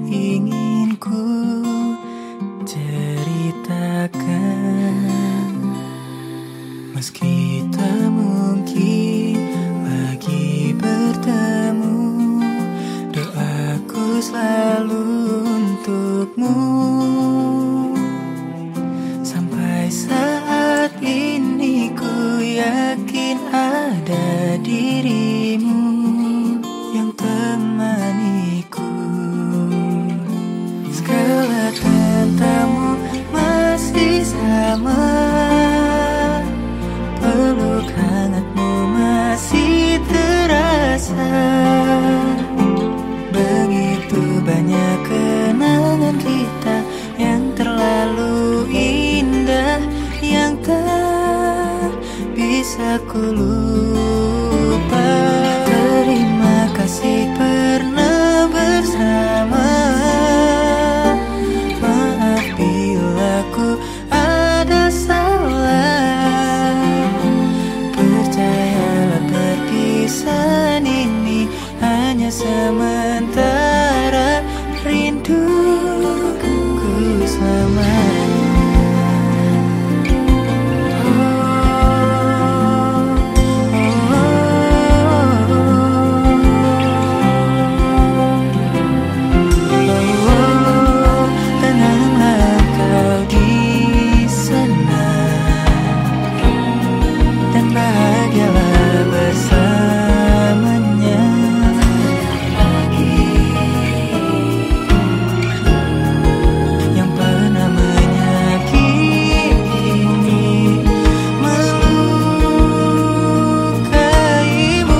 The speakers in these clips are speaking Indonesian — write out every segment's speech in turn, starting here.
ingin ku ceritakan. Meski tak mungkin lagi bertemu, doaku selalu untukmu. Sampai saat ini ku yakin ada dirimu yang temaniku. Segala tentangmu masih sama, peluk hangatmu masih terasa. Begitu banyak kenangan kita yang terlalu indah, yang tak bisa ku lupa. Terima kasih pernah bersama. Maaf bila ku ada salah. Percayalah perpisahan ini hanya sementara, rinduku selamanya. Tenanglah kau di sana dan bahagialah bersamanya. Yang pernah menyakiti, melukaimu,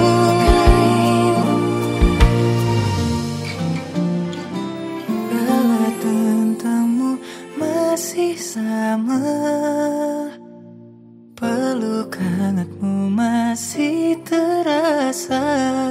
segala tentangmu masih sama, peluk hangatmu masih terasa.